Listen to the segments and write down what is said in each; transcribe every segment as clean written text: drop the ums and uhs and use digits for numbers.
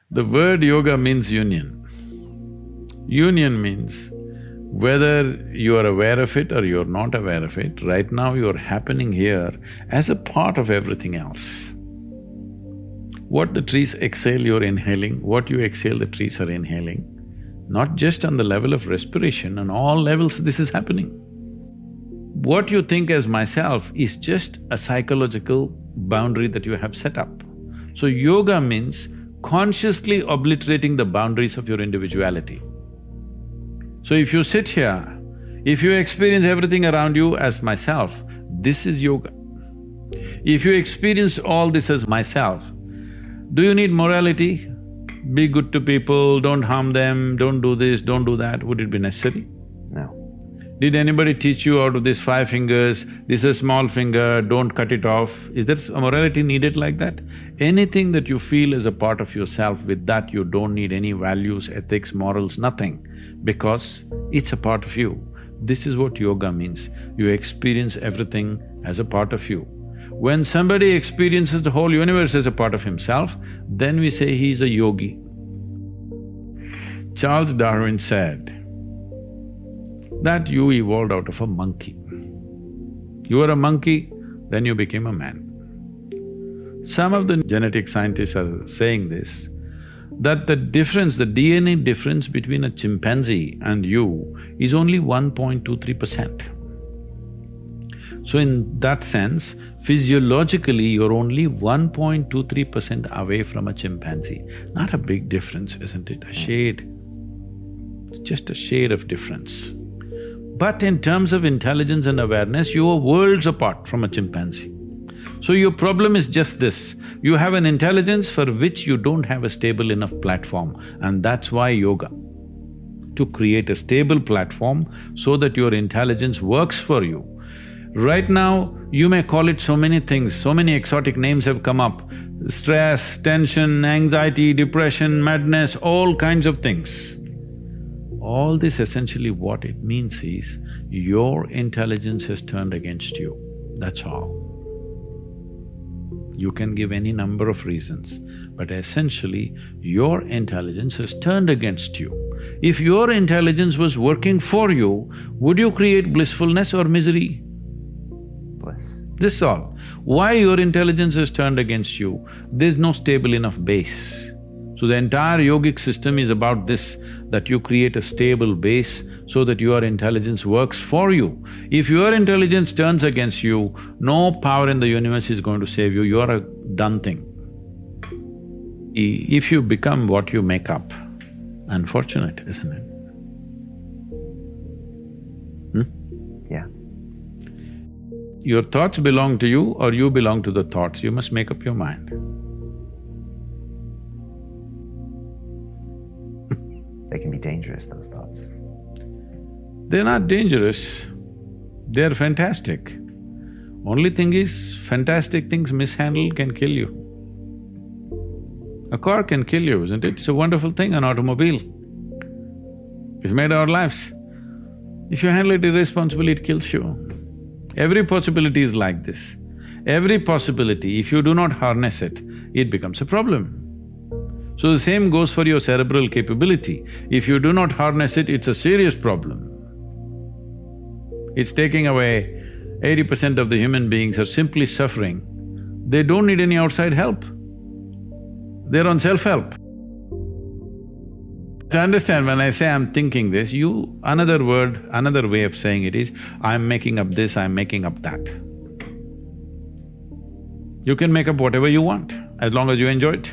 The word yoga means union. Union means whether you are aware of it or you're not aware of it, right now you're happening here as a part of everything else. What the trees exhale, you're inhaling, what you exhale, the trees are inhaling. Not just on the level of respiration, on all levels this is happening. What you think as myself is just a psychological boundary that you have set up. So yoga means consciously obliterating the boundaries of your individuality. So if you sit here, if you experience everything around you as myself, this is yoga. If you experience all this as myself, do you need morality? Be good to people, don't harm them, don't do this, don't do that, would it be necessary? No. Did anybody teach you out of these 5 fingers, this is a small finger, don't cut it off? Is there a morality needed like that? Anything that you feel is a part of yourself, with that you don't need any values, ethics, morals, nothing, because it's a part of you. This is what yoga means. You experience everything as a part of you. When somebody experiences the whole universe as a part of himself, then we say he is a yogi. Charles Darwin said that you evolved out of a monkey. You were a monkey, then you became a man. Some of the genetic scientists are saying this, that the difference, the DNA difference between a chimpanzee and you is only 1.23%. So in that sense, physiologically you're only 1.23% away from a chimpanzee. Not a big difference, isn't it? A shade. It's just a shade of difference. But in terms of intelligence and awareness, you are worlds apart from a chimpanzee. So your problem is just this, you have an intelligence for which you don't have a stable enough platform, and that's why yoga. To create a stable platform so that your intelligence works for you. Right now, you may call it so many things, so many exotic names have come up. Stress, tension, anxiety, depression, madness, all kinds of things. All this essentially what it means is, your intelligence has turned against you, that's all. You can give any number of reasons, but essentially, your intelligence has turned against you. If your intelligence was working for you, would you create blissfulness or misery? Bliss. This is all. Why your intelligence has turned against you? There's no stable enough base. So the entire yogic system is about this, that you create a stable base so that your intelligence works for you. If your intelligence turns against you, no power in the universe is going to save you, you are a done thing. If you become what you make up, unfortunate, isn't it? Yeah. Your thoughts belong to you or you belong to the thoughts, you must make up your mind. They can be dangerous, those thoughts. They're not dangerous, they're fantastic. Only thing is, fantastic things mishandled can kill you. A car can kill you, isn't it? It's a wonderful thing, an automobile. It's made our lives. If you handle it irresponsibly, it kills you. Every possibility is like this. Every possibility, if you do not harness it, it becomes a problem. So the same goes for your cerebral capability. If you do not harness it, it's a serious problem. It's taking away 80% of the human beings are simply suffering. They don't need any outside help. They're on self-help. To understand, when I say I'm thinking this, another word, another way of saying it is, I'm making up this, I'm making up that. You can make up whatever you want, as long as you enjoy it.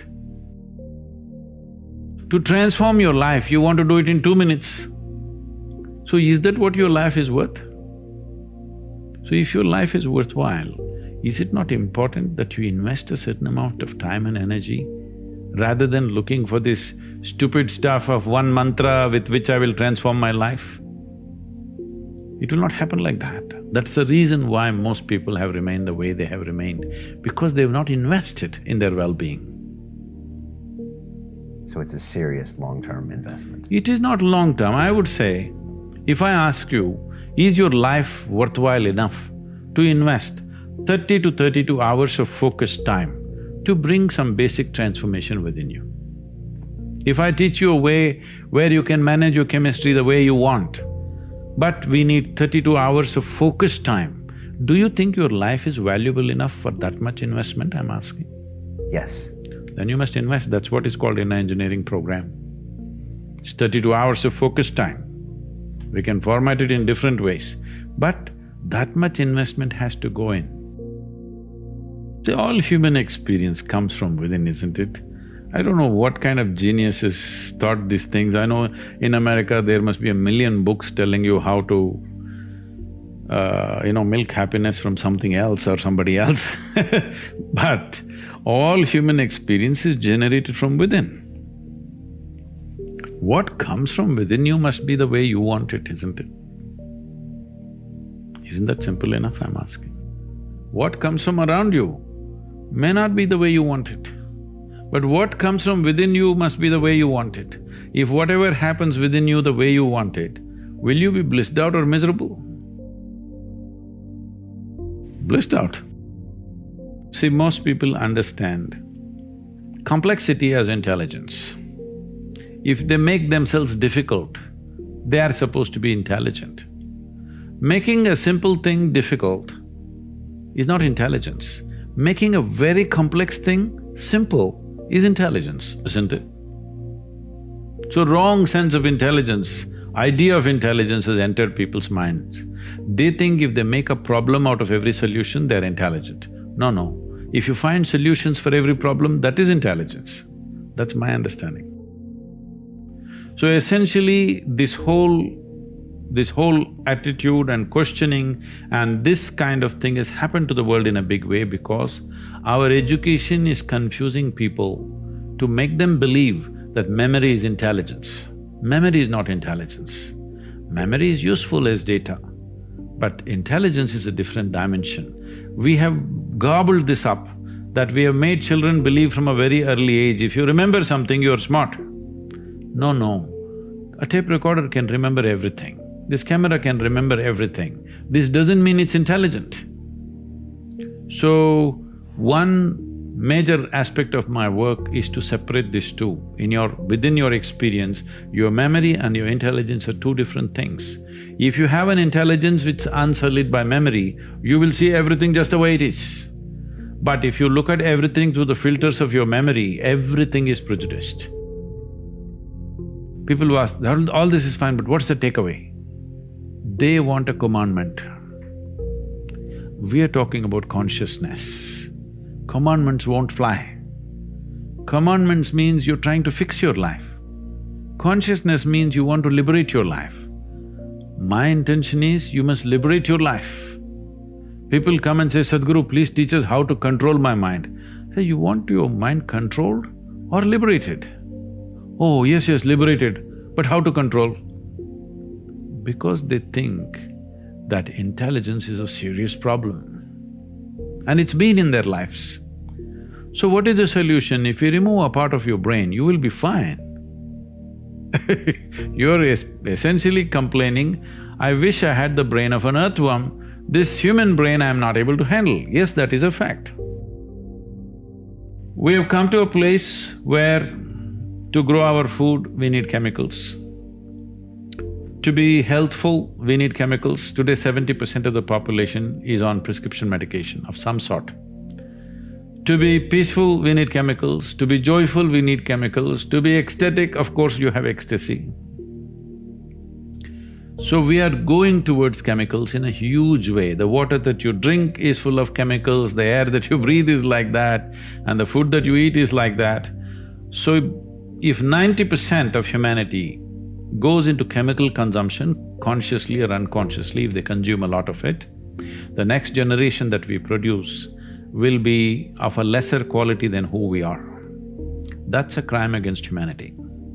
To transform your life, you want to do it in 2 minutes. So is that what your life is worth? So if your life is worthwhile, is it not important that you invest a certain amount of time and energy rather than looking for this stupid stuff of one mantra with which I will transform my life? It will not happen like that. That's the reason why most people have remained the way they have remained, because they've not invested in their well-being. So it's a serious long-term investment. It is not long-term. I would say, if I ask you, is your life worthwhile enough to invest 30 to 32 hours of focused time to bring some basic transformation within you? If I teach you a way where you can manage your chemistry the way you want, but we need 32 hours of focused time, do you think your life is valuable enough for that much investment, I'm asking? Yes. Then you must invest, that's what is called in an engineering program. It's 32 hours of focused time. We can format it in different ways, but that much investment has to go in. See, all human experience comes from within, isn't it? I don't know what kind of geniuses thought these things. I know in America there must be 1,000,000 books telling you how to milk happiness from something else or somebody else but all human experience is generated from within. What comes from within you must be the way you want it, isn't it? Isn't that simple enough, I'm asking? What comes from around you may not be the way you want it, but what comes from within you must be the way you want it. If whatever happens within you the way you want it, will you be blissed out or miserable? Blissed out. See, most people understand complexity as intelligence. If they make themselves difficult, they are supposed to be intelligent. Making a simple thing difficult is not intelligence. Making a very complex thing simple is intelligence, isn't it? So wrong sense of intelligence, idea of intelligence has entered people's minds. They think if they make a problem out of every solution, they're intelligent. No. If you find solutions for every problem, that is intelligence. That's my understanding. So essentially, this whole attitude and questioning and this kind of thing has happened to the world in a big way because our education is confusing people to make them believe that memory is intelligence. Memory is not intelligence. Memory is useful as data, but intelligence is a different dimension. We have gobbled this up, that we have made children believe from a very early age, if you remember something, you're smart. No. A tape recorder can remember everything. This camera can remember everything. This doesn't mean it's intelligent. So, one major aspect of my work is to separate these two. Within your experience, your memory and your intelligence are two different things. If you have an intelligence which is unsullied by memory, you will see everything just the way it is. But if you look at everything through the filters of your memory, everything is prejudiced. People who ask, all this is fine, but what's the takeaway? They want a commandment. We are talking about consciousness. Commandments won't fly. Commandments means you're trying to fix your life. Consciousness means you want to liberate your life. My intention is you must liberate your life. People come and say, Sadhguru, please teach us how to control my mind. Say, you want your mind controlled or liberated? Oh, yes, liberated, but how to control? Because they think that intelligence is a serious problem. And it's been in their lives. So what is the solution? If you remove a part of your brain, you will be fine. You're essentially complaining, I wish I had the brain of an earthworm, this human brain I am not able to handle. Yes, that is a fact. We have come to a place where to grow our food, we need chemicals. To be healthful, we need chemicals. Today, 70% of the population is on prescription medication of some sort. To be peaceful, we need chemicals. To be joyful, we need chemicals. To be ecstatic, of course, you have ecstasy. So we are going towards chemicals in a huge way. The water that you drink is full of chemicals, the air that you breathe is like that, and the food that you eat is like that. So if 90% of humanity goes into chemical consumption, consciously or unconsciously, if they consume a lot of it, the next generation that we produce will be of a lesser quality than who we are. That's a crime against humanity.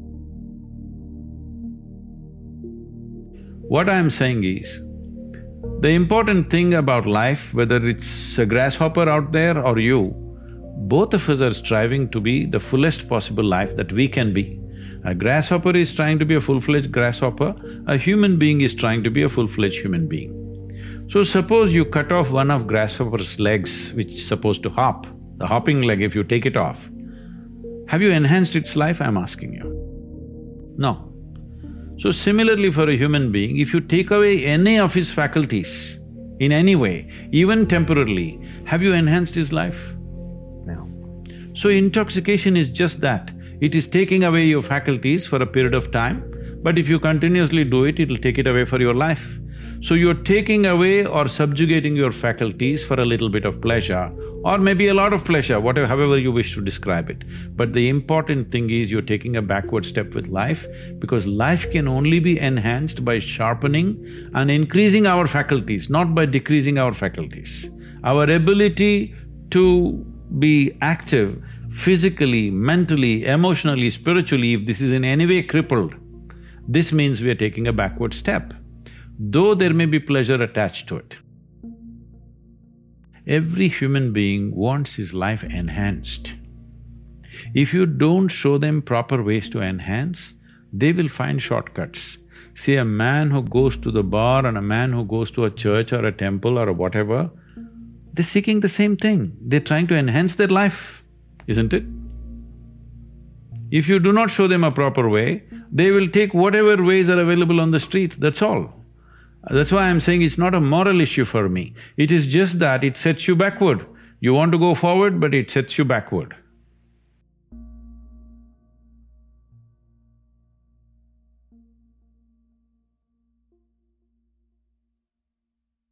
What I am saying is, the important thing about life, whether it's a grasshopper out there or you, both of us are striving to be the fullest possible life that we can be. A grasshopper is trying to be a full-fledged grasshopper, a human being is trying to be a full-fledged human being. So suppose you cut off one of grasshopper's legs which is supposed to hop, the hopping leg, if you take it off, have you enhanced its life, I'm asking you? No. So similarly for a human being, if you take away any of his faculties in any way, even temporarily, have you enhanced his life? No. So intoxication is just that. It is taking away your faculties for a period of time, but if you continuously do it, it'll take it away for your life. So you're taking away or subjugating your faculties for a little bit of pleasure, or maybe a lot of pleasure, whatever… however you wish to describe it. But the important thing is you're taking a backward step with life, because life can only be enhanced by sharpening and increasing our faculties, not by decreasing our faculties. Our ability to be active physically, mentally, emotionally, spiritually, if this is in any way crippled, this means we are taking a backward step, though there may be pleasure attached to it. Every human being wants his life enhanced. If you don't show them proper ways to enhance, they will find shortcuts. See, a man who goes to the bar and a man who goes to a church or a temple or whatever, they're seeking the same thing. They're trying to enhance their life, isn't it? If you do not show them a proper way, they will take whatever ways are available on the street, that's all. That's why I'm saying it's not a moral issue for me. It is just that it sets you backward. You want to go forward, but it sets you backward.